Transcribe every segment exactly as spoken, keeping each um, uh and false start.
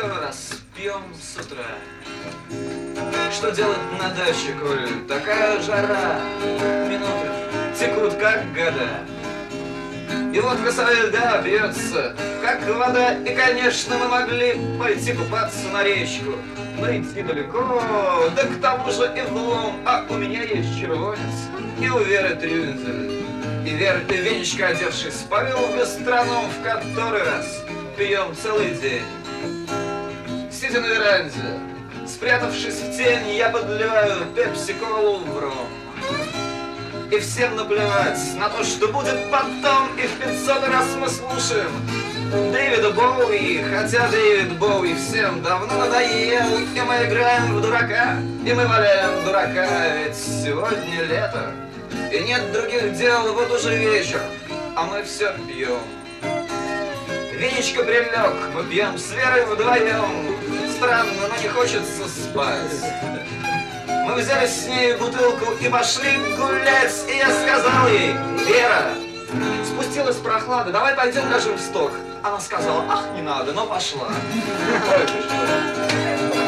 который раз пьем с утра. Что делать на даче, коль такая жара? Минуты текут, как года. И водка со льда бьется, как вода. И, конечно, мы могли пойти купаться на речку, но идти далеко, да к тому же и в лом. А у меня есть червонец, и у Веры трюфель. И Вера, ты, Венечка, одевшись, повел в гастроном, в который раз пьем целый день. Сидя на веранде, спрятавшись в тень, я подливаю пепси-колу в ром. И всем наплевать на то, что будет потом. И в пятьсот раз мы слушаем Дэвида Боуи, хотя Дэвид Боуи всем давно надоел. И мы играем в дурака, и мы валяем дурака, ведь сегодня лето, и нет других дел, вот уже вечер, а мы все пьем. Венечка прилег, мы пьем с Верой вдвоем. Странно, но не хочется спать. Мы взяли с ней бутылку и пошли гулять. И я сказал ей: Вера, спустилась прохлада, давай пойдем ляжем в сток. Она сказала: ах, не надо, но пошла. Ой, ты что?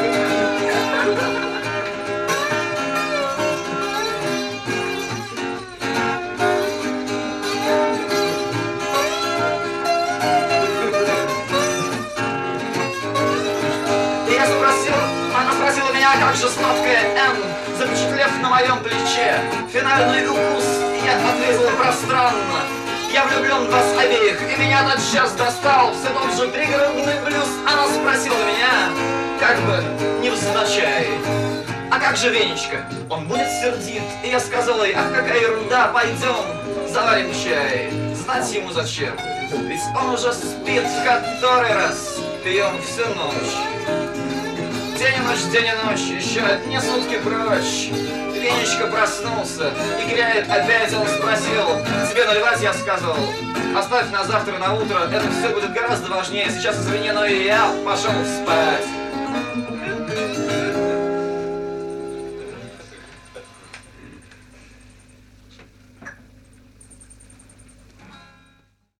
Как же сладкая Н, запечатлев на моем плече финальный укус, я ответил пространно: я влюблен в вас обеих, и меня тотчас достал все тот же пригородный блюз. Она спросила меня, как бы невзначай: а как же Венечка, он будет сердит? И я сказал ей: ах, какая ерунда, пойдем заварим чай. Знать ему зачем, ведь он уже спит, в который раз пьем всю ночь. День и ночь, день и ночь, еще одни сутки прочь. Венечка проснулся и кляет опять. Он спросил: тебе наливать? Я сказал: оставь на завтра, на утро, это все будет гораздо важнее. Сейчас, извини, но и я пошел спать.